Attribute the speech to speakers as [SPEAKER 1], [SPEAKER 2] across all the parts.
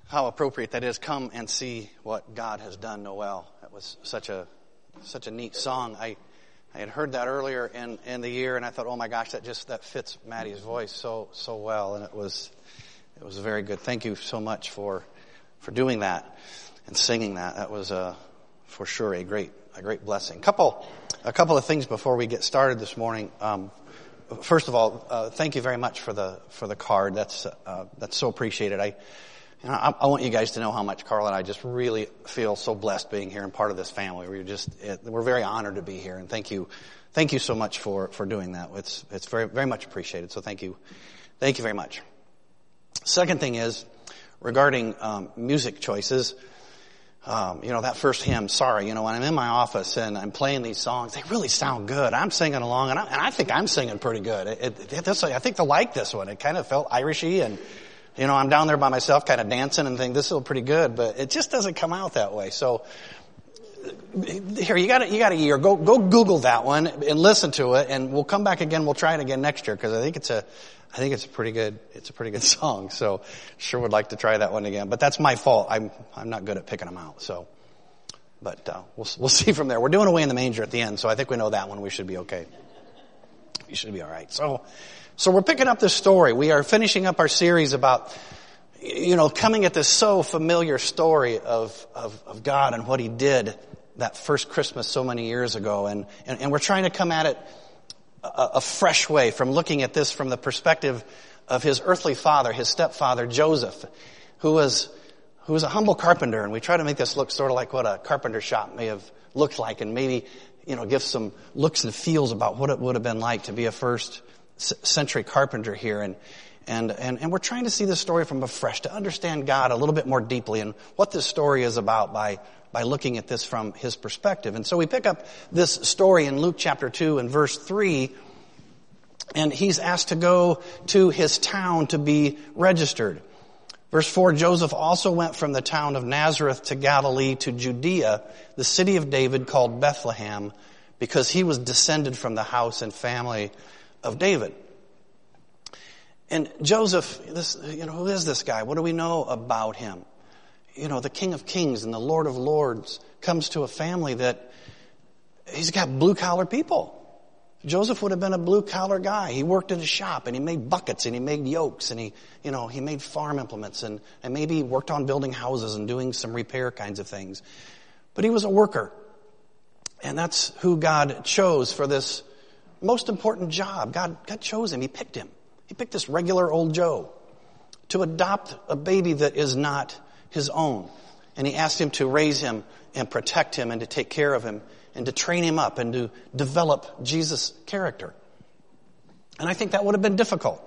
[SPEAKER 1] How appropriate that is. Come and see what God has done, Noel. That was such a neat song. I had heard that earlier in the year, and I thought, oh my gosh, that fits Maddie's voice so well, and it was very good. Thank you so much for doing that and singing that. That was for sure a great blessing. A couple of things before we get started this morning. First of all, thank you very much for the card. That's so appreciated. I want you guys to know how much Carl and I just really feel so blessed being here and part of this family. We're very honored to be here, and thank you so much for doing that. It's very, very much appreciated. So thank you very much. Second thing is regarding music choices. That first hymn, Sorry, when I'm in my office and I'm playing these songs, they really sound good. I'm singing along, and I think I'm singing pretty good. I think they'll like this one. It kind of felt Irishy, and I'm down there by myself kind of dancing and think this is pretty good, but it just doesn't come out that way. So here, you got a year. Go Google that one and listen to it, and we'll come back again. We'll try it again next year, because I think it's a pretty good song. So sure would like to try that one again, but that's my fault. I'm not good at picking them out. So, but we'll see from there. We're doing Away in the Manger at the end, so I think we know that one. We should be okay. You should be all right. So we're picking up this story. We are finishing up our series about, coming at this so familiar story of God and what He did that first Christmas so many years ago. And we're trying to come at it a fresh way, from looking at this from the perspective of His earthly father, His stepfather, Joseph, who was a humble carpenter. And we try to make this look sort of like what a carpenter shop may have looked like, and maybe, give some looks and feels about what it would have been like to be a first century carpenter here, and we're trying to see this story from afresh, to understand God a little bit more deeply and what this story is about by looking at this from His perspective. And so we pick up this story in Luke chapter 2 and verse 3, and he's asked to go to his town to be registered. Verse 4, Joseph also went from the town of Nazareth to Galilee, to Judea, the city of David called Bethlehem, because he was descended from the house and family of David. And Joseph, who is this guy? What do we know about him? The King of Kings and the Lord of Lords comes to a family that he's got blue-collar people. Joseph would have been a blue-collar guy. He worked in a shop, and he made buckets, and he made yokes, and he made farm implements, and maybe he worked on building houses and doing some repair kinds of things. But he was a worker. And that's who God chose for this most important job. God chose him. He picked him. He picked this regular old Joe to adopt a baby that is not his own. And He asked him to raise him and protect him and to take care of him and to train him up and to develop Jesus' character. And I think that would have been difficult.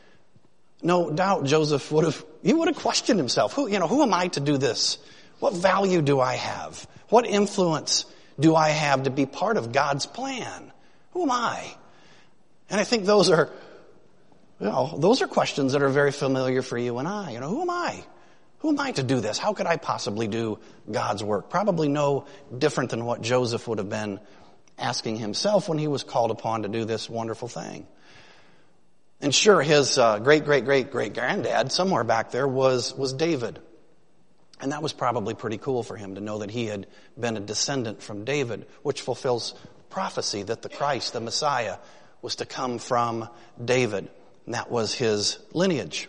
[SPEAKER 1] No doubt Joseph would have questioned himself. Who am I to do this? What value do I have? What influence do I have to be part of God's plan? Who am I? And I think those are questions that are very familiar for you and I. Who am I? Who am I to do this? How could I possibly do God's work? Probably no different than what Joseph would have been asking himself when he was called upon to do this wonderful thing. And sure, his great-great-great-great-granddad somewhere back there was David. And that was probably pretty cool for him to know that he had been a descendant from David, which fulfills prophecy that the Christ, the Messiah, was to come from David. And that was his lineage.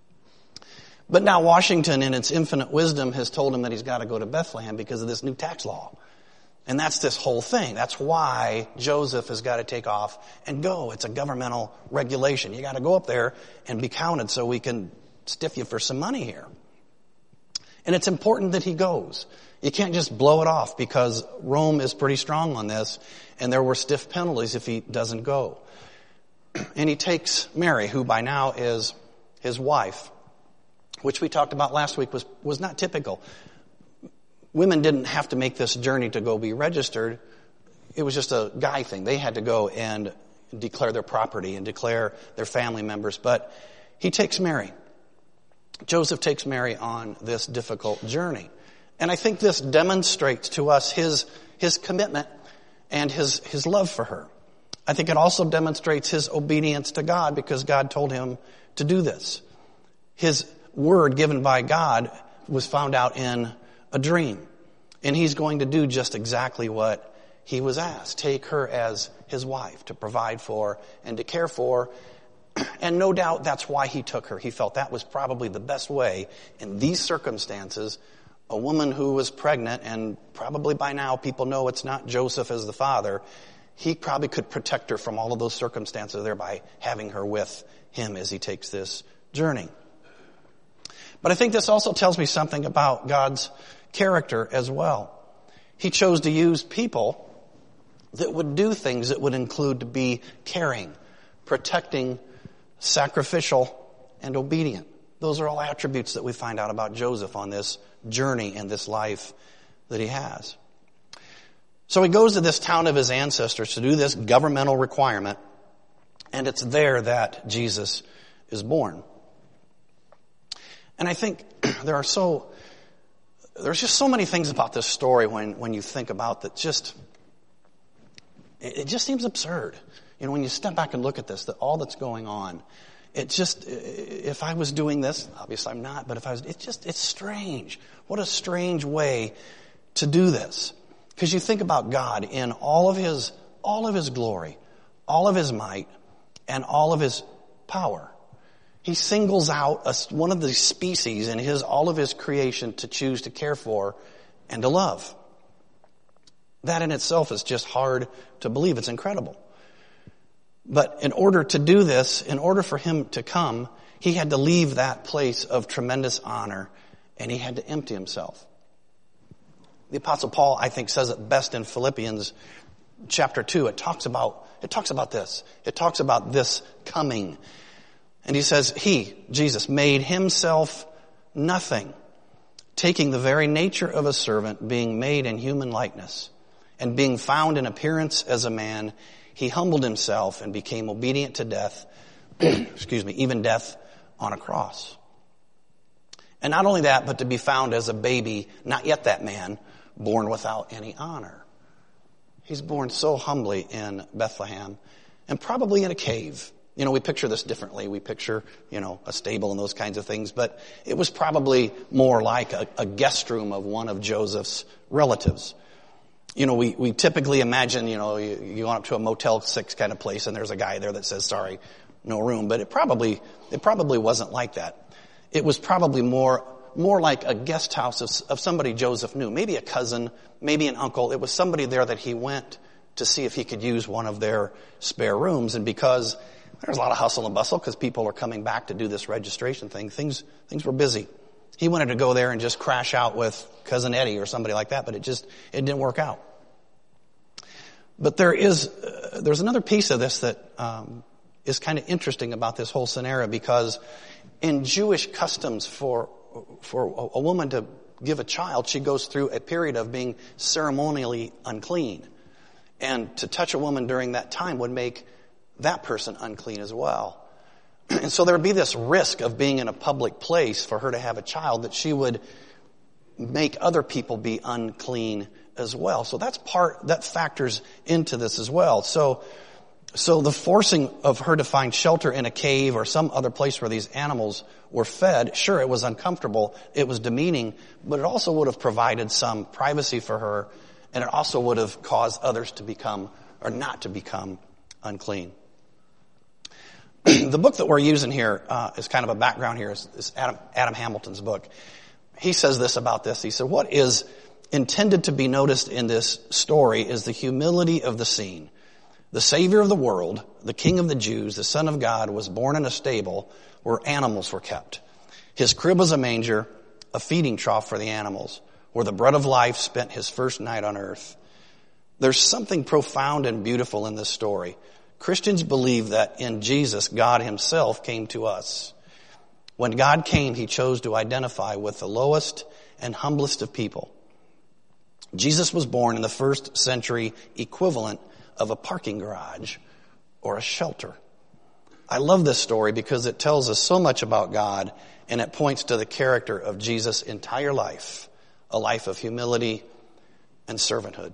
[SPEAKER 1] But now Washington, in its infinite wisdom, has told him that he's got to go to Bethlehem because of this new tax law. And that's this whole thing. That's why Joseph has got to take off and go. It's a governmental regulation. You got to go up there and be counted so we can stiff you for some money here. And it's important that he goes. You can't just blow it off, because Rome is pretty strong on this, and there were stiff penalties if he doesn't go. And he takes Mary, who by now is his wife, which we talked about last week was not typical. Women didn't have to make this journey to go be registered. It was just a guy thing. They had to go and declare their property and declare their family members. But he takes Mary. Joseph takes Mary on this difficult journey. And I think this demonstrates to us his commitment and his love for her. I think it also demonstrates his obedience to God, because God told him to do this. His word given by God was found out in a dream. And he's going to do just exactly what he was asked. Take her as his wife to provide for and to care for. And no doubt that's why he took her. He felt that was probably the best way in these circumstances. A woman who was pregnant, and probably by now people know it's not Joseph as the father, he probably could protect her from all of those circumstances there by having her with him as he takes this journey. But I think this also tells me something about God's character as well. He chose to use people that would do things that would include to be caring, protecting, sacrificial, and obedient. Those are all attributes that we find out about Joseph on this journey and this life that he has. So he goes to this town of his ancestors to do this governmental requirement, and it's there that Jesus is born. And I think there's just so many things about this story when you think about that it just seems absurd. When you step back and look at this, that all that's going on, if I was doing this, obviously I'm not, but if I was, it's strange. What a strange way to do this. Because you think about God in all of his glory, all of his might, and all of his power. He singles out one of the species in all of his creation to choose to care for and to love. That in itself is just hard to believe. It's incredible. But in order to do this, in order for him to come, he had to leave that place of tremendous honor, and he had to empty himself. The Apostle Paul, I think, says it best in Philippians chapter 2. It talks about this. It talks about this coming. And he says, he, Jesus, made himself nothing, taking the very nature of a servant, being made in human likeness, and being found in appearance as a man, he humbled himself and became obedient to death, even death on a cross. And not only that, but to be found as a baby, not yet that man, born without any honor. He's born so humbly in Bethlehem, and probably in a cave. We picture this differently. We picture, a stable and those kinds of things, but it was probably more like a guest room of one of Joseph's relatives. We typically imagine, you go up to a Motel 6 kind of place and there's a guy there that says, sorry, no room. But it probably wasn't like that. It was probably more like a guest house of somebody Joseph knew. Maybe a cousin, maybe an uncle. It was somebody there that he went to see if he could use one of their spare rooms. And because there's a lot of hustle and bustle because people are coming back to do this registration thing, things were busy. He wanted to go there and just crash out with Cousin Eddie or somebody like that, but it didn't work out. But there's another piece of this that is kind of interesting about this whole scenario, because in Jewish customs for a woman to give a child, she goes through a period of being ceremonially unclean. And to touch a woman during that time would make that person unclean as well. And so there would be this risk of being in a public place for her to have a child, that she would make other people be unclean as well. So that factors into this as well. So the forcing of her to find shelter in a cave or some other place where these animals were fed, sure, it was uncomfortable, it was demeaning, but it also would have provided some privacy for her, and it also would have caused others to become, or not to become, unclean. The book that we're using here is kind of a background here. Is Adam Hamilton's book. He says this about this. He said, what is intended to be noticed in this story is the humility of the scene. The Savior of the world, the King of the Jews, the Son of God, was born in a stable where animals were kept. His crib was a manger, a feeding trough for the animals, where the bread of life spent his first night on earth. There's something profound and beautiful in this story. Christians believe that in Jesus, God himself came to us. When God came, he chose to identify with the lowest and humblest of people. Jesus was born in the first century equivalent of a parking garage or a shelter. I love this story because it tells us so much about God, and it points to the character of Jesus' entire life, a life of humility and servanthood.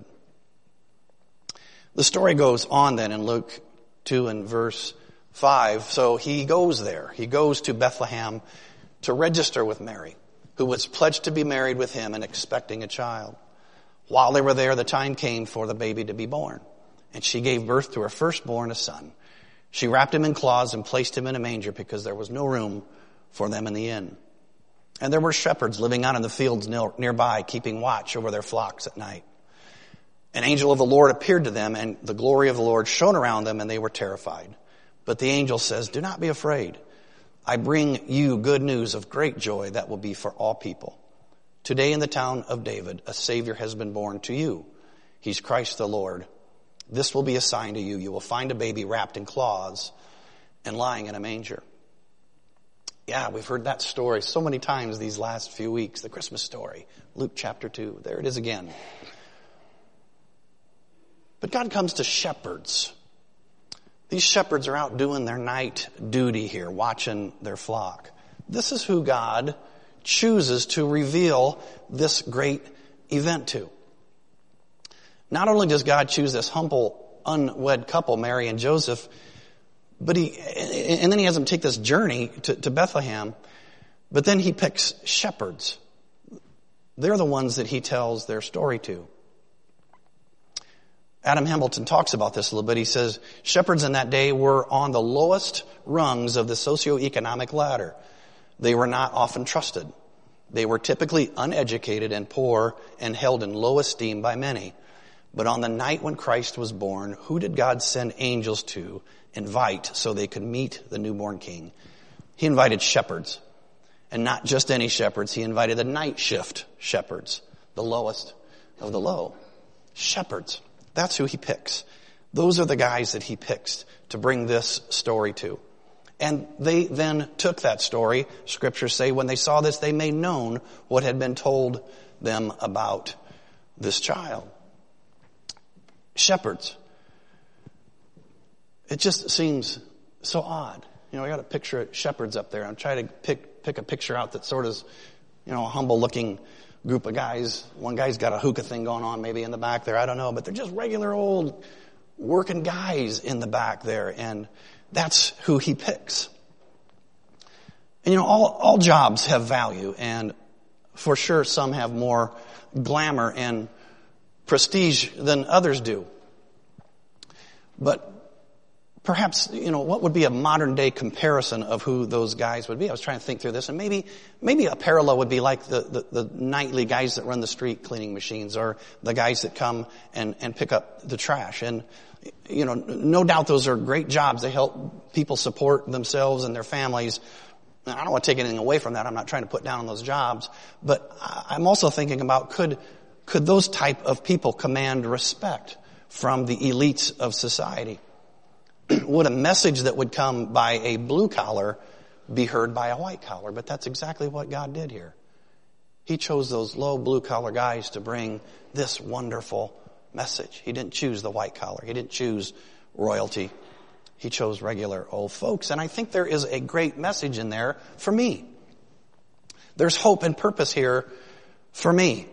[SPEAKER 1] The story goes on then in Luke 2 and verse 5. So he goes there. He goes to Bethlehem to register with Mary. who was pledged to be married with him and expecting a child. While they were there, the time came for the baby to be born. And she gave birth to her firstborn, a son. She wrapped him in cloths and placed him in a manger because there was no room for them in the inn. And there were shepherds living out in the fields nearby, keeping watch over their flocks at night. An angel of the Lord appeared to them, and the glory of the Lord shone around them, and they were terrified. But the angel says, "Do not be afraid. I bring you good news of great joy that will be for all people. Today in the town of David, a Savior has been born to you. He's Christ the Lord. This will be a sign to you. You will find a baby wrapped in cloths and lying in a manger." Yeah, we've heard that story so many times these last few weeks, the Christmas story. Luke chapter 2. There it is again. But God comes to shepherds. These shepherds are out doing their night duty here, watching their flock. This is who God chooses to reveal this great event to. Not only does God choose this humble, unwed couple, Mary and Joseph, but then he has them take this journey to Bethlehem, but then he picks shepherds. They're the ones that he tells their story to. Adam Hamilton talks about this a little bit. He says, shepherds in that day were on the lowest rungs of the socioeconomic ladder. They were not often trusted. They were typically uneducated and poor and held in low esteem by many. But on the night when Christ was born, who did God send angels to invite so they could meet the newborn king? He invited shepherds. And not just any shepherds. He invited the night shift shepherds, the lowest of the low. Shepherds. That's who he picks. Those are the guys that he picks to bring this story to. And they then took that story, scriptures say, when they saw this, they made known what had been told them about this child. Shepherds. It just seems so odd. You know, I got a picture of shepherds up there. I'm trying to pick a picture out that sort of, a humble looking group of guys. One guy's got a hookah thing going on maybe in the back there. I don't know. But they're just regular old working guys in the back there. And that's who he picks. And all jobs have value. And for sure some have more glamour and prestige than others do. But perhaps, what would be a modern day comparison of who those guys would be? I was trying to think through this, and maybe a parallel would be like the nightly guys that run the street cleaning machines, or the guys that come and pick up the trash. And, no doubt those are great jobs. They help people support themselves and their families. I don't want to take anything away from that. I'm not trying to put down on those jobs. But I'm also thinking about, could those type of people command respect from the elites of society? Would a message that would come by a blue collar be heard by a white collar? But that's exactly what God did here. He chose those low blue collar guys to bring this wonderful message. He didn't choose the white collar. He didn't choose royalty. He chose regular old folks. And I think there is a great message in there for me. There's hope and purpose here for me.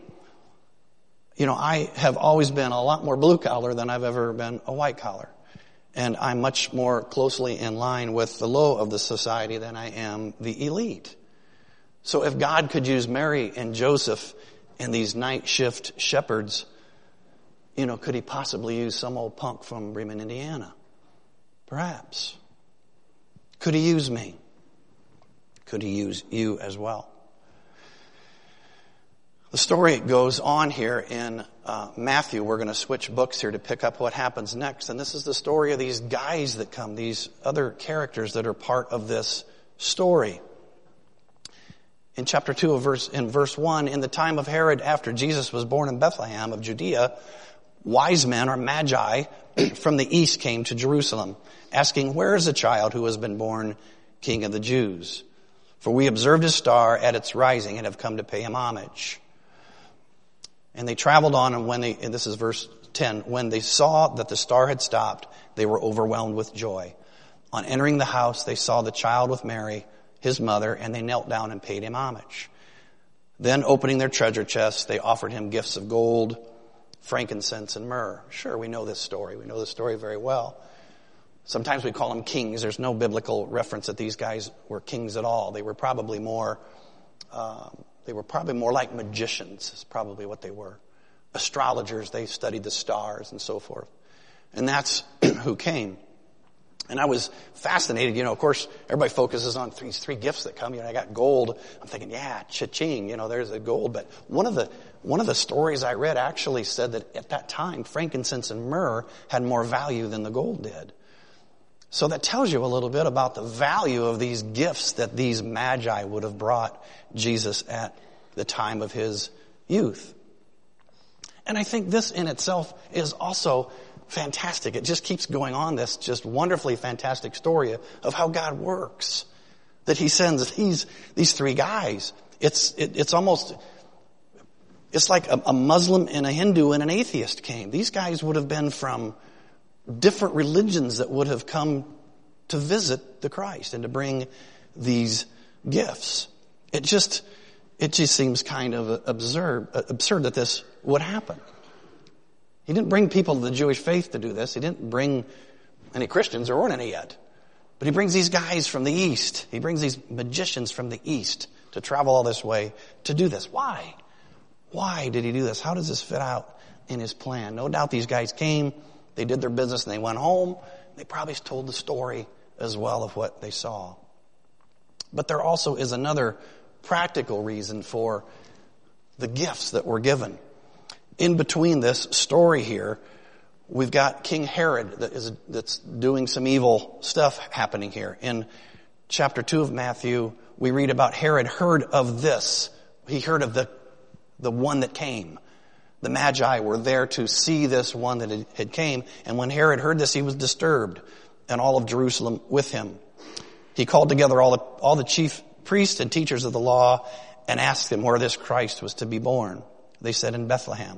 [SPEAKER 1] I have always been a lot more blue collar than I've ever been a white collar. And I'm much more closely in line with the low of the society than I am the elite. So if God could use Mary and Joseph and these night shift shepherds, could he possibly use some old punk from Bremen, Indiana? Perhaps. Could he use me? Could he use you as well? The story goes on here in Matthew. We're going to switch books here to pick up what happens next. And this is the story of these guys that come, these other characters that are part of this story. In chapter 2 in verse 1, in the time of Herod, after Jesus was born in Bethlehem of Judea, wise men or magi from the east came to Jerusalem, asking, "Where is the child who has been born King of the Jews? For we observed his star at its rising and have come to pay him homage." And they traveled on, and this is verse 10, when they saw that the star had stopped, they were overwhelmed with joy. On entering the house, they saw the child with Mary, his mother, and they knelt down and paid him homage. Then, opening their treasure chests, they offered him gifts of gold, frankincense, and myrrh. Sure, we know this story. We know this story very well. Sometimes we call them kings. There's no biblical reference that these guys were kings at all. They were probably more They were probably more like magicians, is probably what they were. Astrologers, they studied the stars and so forth. And that's who came. And I was fascinated, of course, everybody focuses on these three gifts that come. I got gold. I'm thinking, yeah, cha-ching, there's the gold. But one of the stories I read actually said that at that time, frankincense and myrrh had more value than the gold did. So that tells you a little bit about the value of these gifts that these magi would have brought Jesus at the time of his youth. And I think this in itself is also fantastic. It just keeps going on, this just wonderfully fantastic story of how God works. That he sends these three guys. It's almost, it's like a Muslim and a Hindu and an atheist came. These guys would have been from different religions that would have come to visit the Christ and to bring these gifts. It just seems kind of absurd that this would happen. He didn't bring people to the Jewish faith to do this. He didn't bring any Christians. There weren't any yet. But he brings these guys from the East. He brings these magicians from the East to travel all this way to do this. Why? Why did he do this? How does this fit out in his plan? No doubt these guys came, they did their business, and they went home. They probably told the story as well of what they saw. But there also is another practical reason for the gifts that were given. In between this story here, we've got King Herod that's doing some evil stuff happening here. In chapter 2 of Matthew, we read about Herod heard of this. He heard of the one that came. The Magi were there to see this one that had came. And when Herod heard this, he was disturbed, and all of Jerusalem with him. He called together all the chief priests and teachers of the law and asked them where this Christ was to be born. They said, in Bethlehem.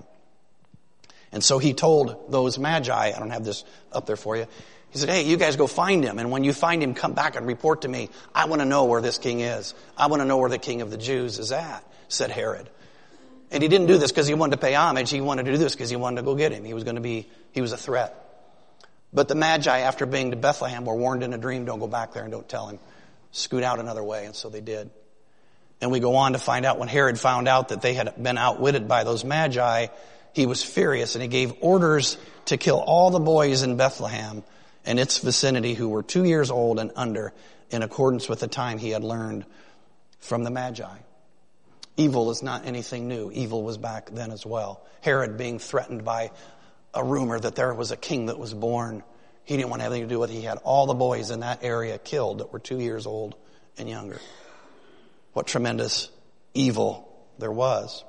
[SPEAKER 1] And so he told those Magi, I don't have this up there for you, he said, hey, you guys go find him, and when you find him, come back and report to me. I want to know where this king is. I want to know where the king of the Jews is at, said Herod. And he didn't do this because he wanted to pay homage. He wanted to do this because he wanted to go get him. He was a threat. But the Magi, after being to Bethlehem, were warned in a dream, don't go back there and don't tell him. Scoot out another way, and so they did. And we go on to find out when Herod found out that they had been outwitted by those Magi, he was furious, and he gave orders to kill all the boys in Bethlehem and its vicinity who were 2 years old and under, in accordance with the time he had learned from the Magi. Evil is not anything new. Evil was back then as well. Herod being threatened by a rumor that there was a king that was born. He didn't want anything to do with it. He had all the boys in that area killed that were 2 years old and younger. What tremendous evil there was.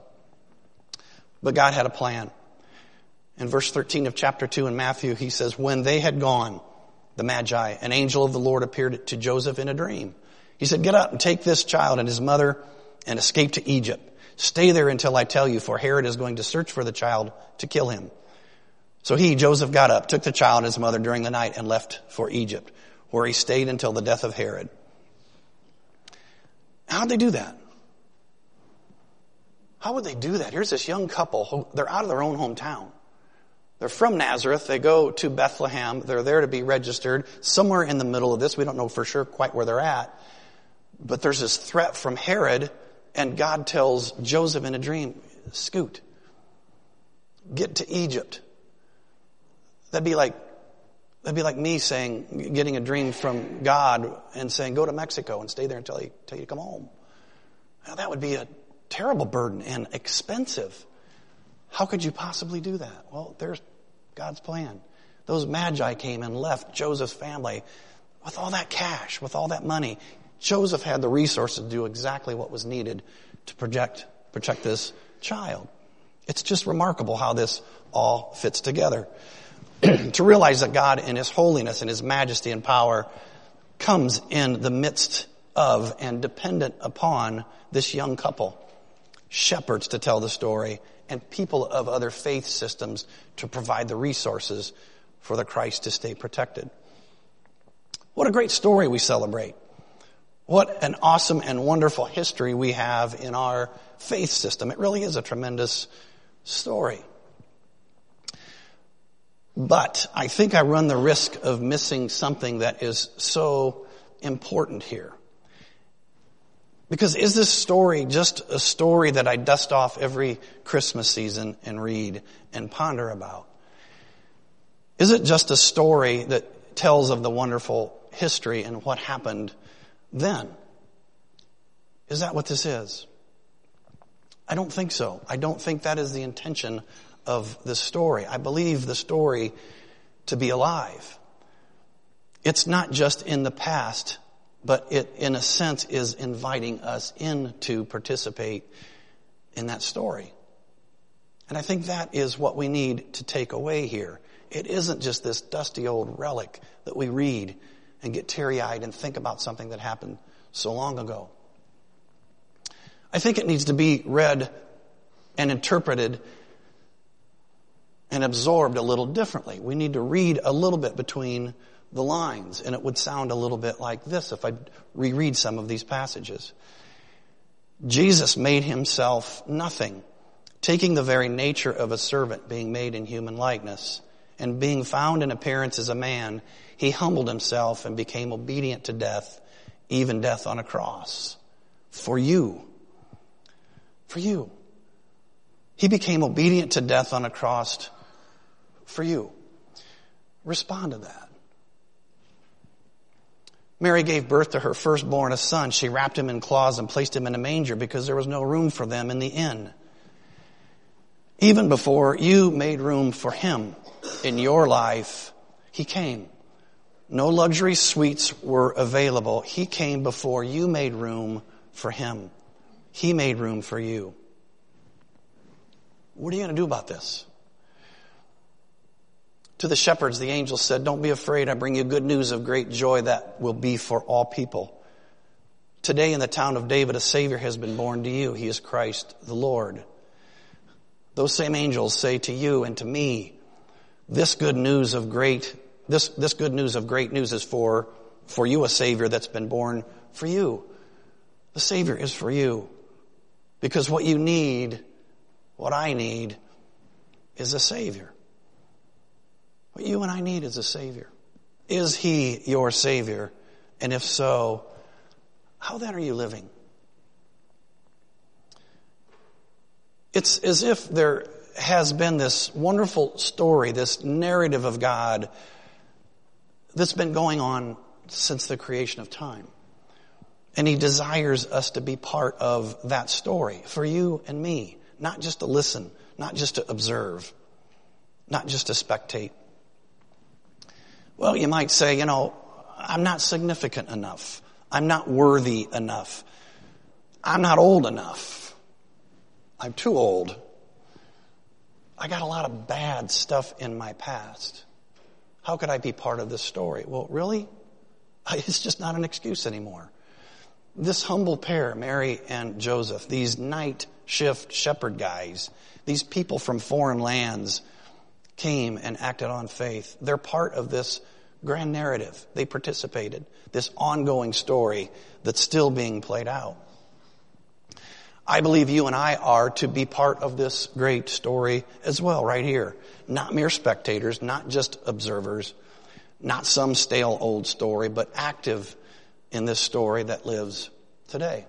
[SPEAKER 1] But God had a plan. In verse 13 of chapter 2 in Matthew, he says, when they had gone, the Magi, an angel of the Lord appeared to Joseph in a dream. He said, get up and take this child and his mother and escape to Egypt. Stay there until I tell you, for Herod is going to search for the child to kill him. So Joseph got up, took the child and his mother during the night and left for Egypt, where he stayed until the death of Herod. How'd they do that? How would they do that? Here's this young couple. They're out of their own hometown. They're from Nazareth. They go to Bethlehem. They're there to be registered. Somewhere in the middle of this, we don't know for sure quite where they're at. But there's this threat from Herod, and God tells Joseph in a dream, scoot. Get to Egypt. That'd be like me getting a dream from God and saying, go to Mexico and stay there until you to come home. Now, that would be a terrible burden and expensive. How could you possibly do that? Well, there's God's plan. Those Magi came and left Joseph's family with all that cash, with all that money. Joseph had the resources to do exactly what was needed to protect this child. It's just remarkable how this all fits together. To realize that God in His holiness and His majesty and power comes in the midst of and dependent upon this young couple. Shepherds to tell the story, and people of other faith systems to provide the resources for the Christ to stay protected. What a great story we celebrate. What an awesome and wonderful history we have in our faith system. It really is a tremendous story. But I think I run the risk of missing something that is so important here. Because is this story just a story that I dust off every Christmas season and read and ponder about? Is it just a story that tells of the wonderful history and what happened then? Is that what this is? I don't think so. I don't think that is the intention of this story. I believe the story to be alive. It's not just in the past, but it, in a sense, is inviting us in to participate in that story. And I think that is what we need to take away here. It isn't just this dusty old relic that we read and get teary-eyed and think about something that happened so long ago. I think it needs to be read and interpreted and absorbed a little differently. We need to read a little bit between the lines, and it would sound a little bit like this if I reread some of these passages. Jesus made himself nothing, taking the very nature of a servant, being made in human likeness, and being found in appearance as a man, he humbled himself and became obedient to death, even death on a cross. For you. For you. He became obedient to death on a cross for you. Respond to that. Mary gave birth to her firstborn, a son. She wrapped him in cloths and placed him in a manger because there was no room for them in the inn. Even before you made room for him in your life, he came. No luxury suites were available. He came before you made room for him. He made room for you. What are you going to do about this? To the shepherds, the angel said, "Don't be afraid. I bring you good news of great joy that will be for all people. Today in the town of David, a Savior has been born to you. He is Christ the Lord." Those same angels say to you and to me, this good news of great news is for you, a Savior that's been born for you. The Savior is for you. Because what you need, what I need, is a Savior. What you and I need is a Savior. Is He your Savior? And if so, how then are you living? It's as if there has been this wonderful story, this narrative of God that's been going on since the creation of time. And He desires us to be part of that story for you and me. Not just to listen, not just to observe, not just to spectate. Well, you might say, I'm not significant enough. I'm not worthy enough. I'm not old enough. I'm too old. I got a lot of bad stuff in my past. How could I be part of this story? Well, really? It's just not an excuse anymore. This humble pair, Mary and Joseph, these night shift shepherd guys, these people from foreign lands came and acted on faith. They're part of this grand narrative. They participated. This ongoing story that's still being played out. I believe you and I are to be part of this great story as well, right here. Not mere spectators, not just observers, not some stale old story, but active in this story that lives today.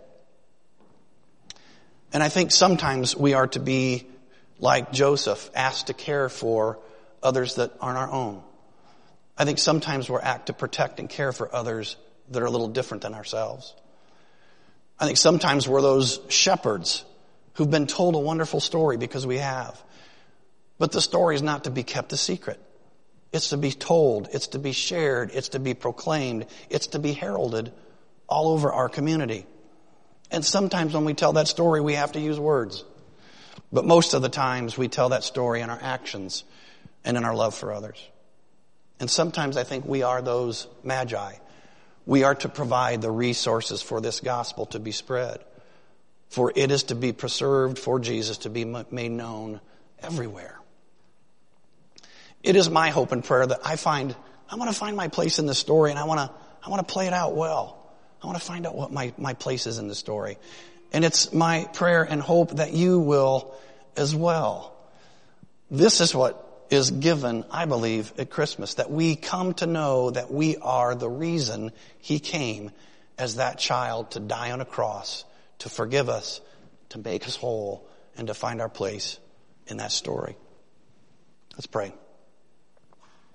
[SPEAKER 1] And I think sometimes we are to be like Joseph, asked to care for others that aren't our own. I think sometimes we're asked to protect and care for others that are a little different than ourselves. I think sometimes we're those shepherds who've been told a wonderful story because we have. But the story is not to be kept a secret. It's to be told. It's to be shared. It's to be proclaimed. It's to be heralded all over our community. And sometimes when we tell that story, we have to use words. But most of the times we tell that story in our actions and in our love for others. And sometimes I think we are those magi. We are to provide the resources for this gospel to be spread. For it is to be preserved, for Jesus to be made known everywhere. It is my hope and prayer that I want to find my place in this story, and I want to play it out well. I want to find out what my place is in the story. And it's my prayer and hope that you will as well. This is what is given, I believe, at Christmas, that we come to know that we are the reason He came as that child to die on a cross to forgive us, to make us whole, and to find our place in that story. Let's pray.